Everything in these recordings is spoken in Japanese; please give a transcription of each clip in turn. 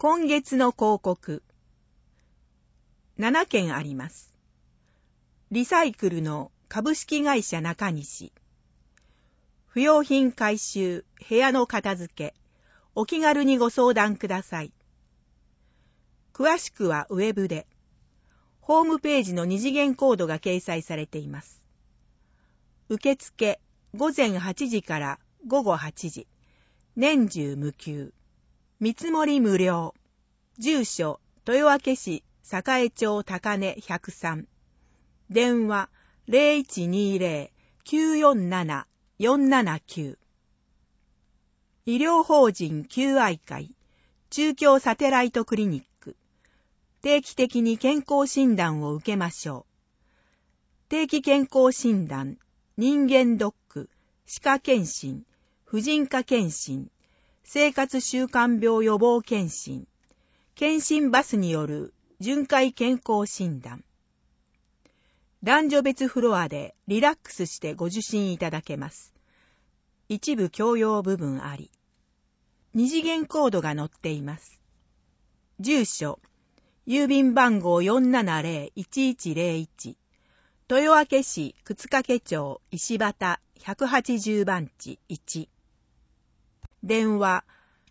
今月の広告。7件あります。リサイクルの株式会社中西。不用品回収、部屋の片付け、お気軽にご相談ください。詳しくはウェブで、ホームページの二次元コードが掲載されています。受付、午前8時から午後8時。年中無休。見積もり無料。住所、豊明市栄町高根103。電話、0120-947-479。医療法人救愛会、中京サテライトクリニック。定期的に健康診断を受けましょう。定期健康診断、人間ドック、歯科検診、婦人科検診、生活習慣病予防検診、検診バスによる巡回健康診断。男女別フロアでリラックスしてご受診いただけます。一部共用部分あり。二次元コードが載っています。住所、郵便番号 470-1101。豊明市沓掛町石畑180番地1。電話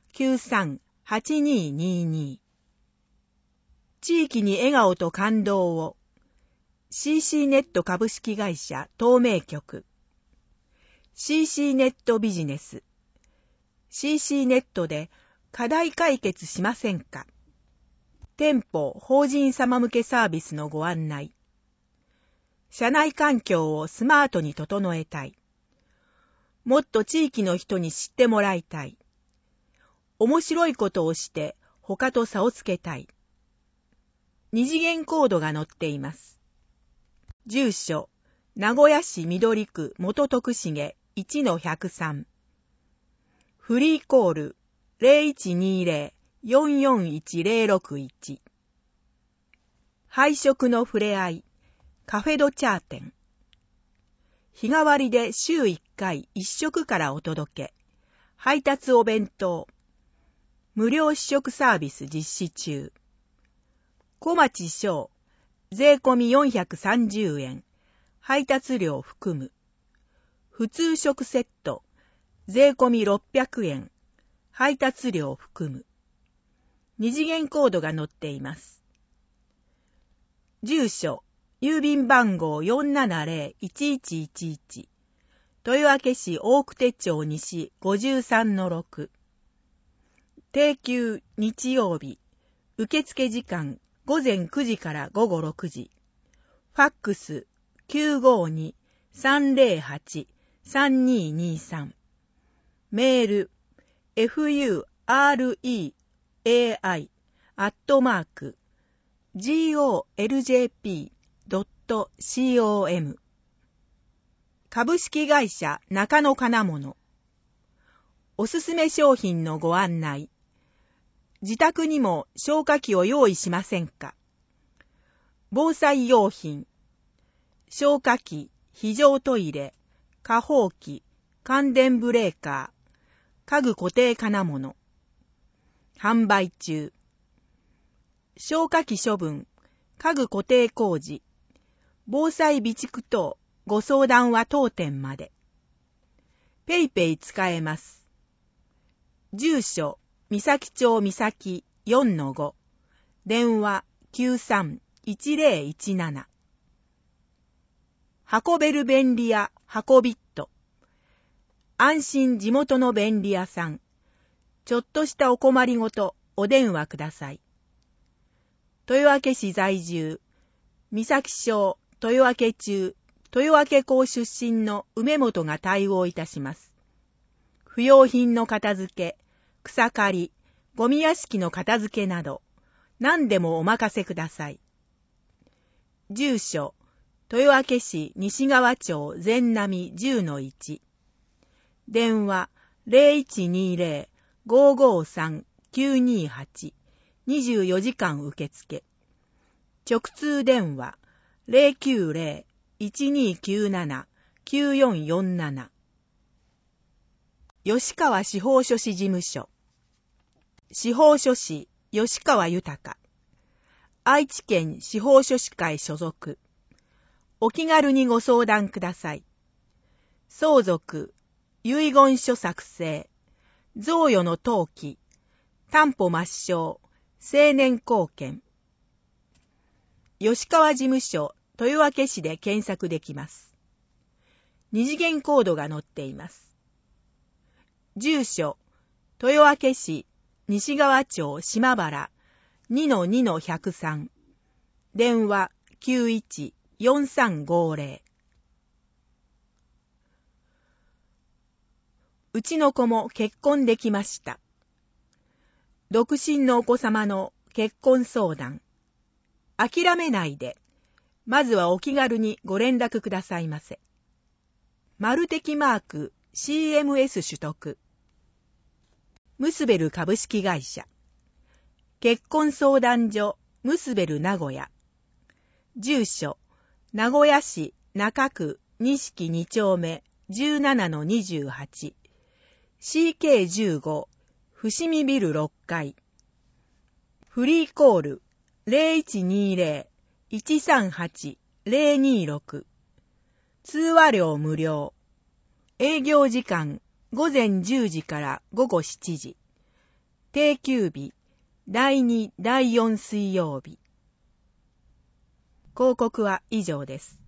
93-8222。地域に笑顔と感動を。CC ネット株式会社透明局。CC ネットビジネス。CC ネットで課題解決しませんか？店舗、法人様向けサービスのご案内。社内環境をスマートに整えたい。もっと地域の人に知ってもらいたい。面白いことをして他と差をつけたい。二次元コードが載っています。住所、名古屋市緑区元徳重 1-103。フリーコール 0120-441-061。配食のふれあい、カフェドチャー店。日替わりで週1回1食からお届け。配達お弁当。無料試食サービス実施中。小町小、税込み430円。配達料含む。普通食セット。税込み600円。配達料含む。二次元コードが載っています。住所、郵便番号 470-1111。豊明市大久手町西 53-6。定休日曜日。受付時間午前9時から午後6時。ファックス 952-308-3223。メール furai@goljp.com。 株式会社中野金物。おすすめ商品のご案内。自宅にも消火器を用意しませんか？防災用品。消火器、非常トイレ、火砲器、感電ブレーカー、家具固定金物。販売中。消火器処分、家具固定工事、防災備蓄等、ご相談は当店まで。ペイペイ使えます。住所、三崎町三崎 4-5。電話 93-1017。運べる便利屋運びっと。安心地元の便利屋さん。ちょっとしたお困りごとお電話ください。豊明市在住、三崎町豊明中豊明港出身の梅本が対応いたします。不用品の片付け、草刈り、ゴミ屋敷の片付けなど、何でもお任せください。住所、豊明市西川町全並 10-1。電話0120-553-928。24時間受付。直通電話 090-1297-9447。吉川司法書士事務所。司法書士吉川豊。愛知県司法書士会所属。お気軽にご相談ください。相続、遺言書作成、贈与の登記、担保抹消、成年後見。吉川事務所、豊明市で検索できます。二次元コードが載っています。住所、豊明市西川町島原 2-2-103。電話 91-4350。うちの子も結婚できました。独身のお子様の結婚相談。諦めないで、まずはお気軽にご連絡くださいませ。丸的マーク CMS 取得。ムスベル株式会社。結婚相談所ムスベル名古屋。住所、名古屋市中区錦2丁目 17-28。CK15 伏見ビル6階。フリーコール 0120-138-026。通話料無料。営業時間午前10時から午後7時。定休日第2、第4水曜日。広告は以上です。